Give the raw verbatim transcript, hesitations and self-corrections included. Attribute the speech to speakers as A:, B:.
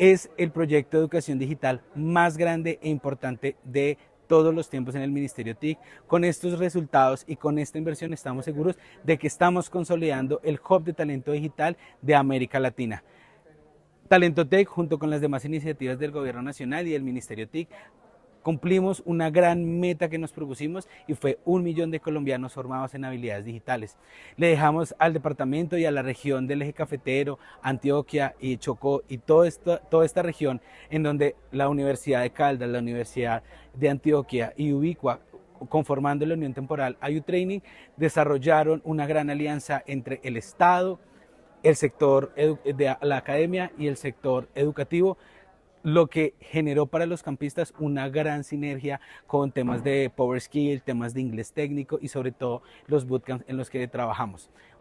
A: Es el proyecto de educación digital más grande e importante de todos los tiempos en el Ministerio T I C. Con estos resultados y con esta inversión estamos seguros de que estamos consolidando el hub de talento digital de América Latina. Talentotec, junto con las demás iniciativas del Gobierno Nacional y del Ministerio T I C, cumplimos una gran meta que nos propusimos y fue un millón de colombianos formados en habilidades digitales. Le dejamos al departamento y a la región del eje cafetero, Antioquia y Chocó y todo esto, toda esta región en donde la Universidad de Caldas, la Universidad de Antioquia y Ubicua, conformando la Unión Temporal A Y U Training, desarrollaron una gran alianza entre el Estado, el sector de la academia y el sector educativo, lo que generó para los campistas una gran sinergia con temas de Power Skill, temas de inglés técnico y sobre todo los bootcamps en los que trabajamos.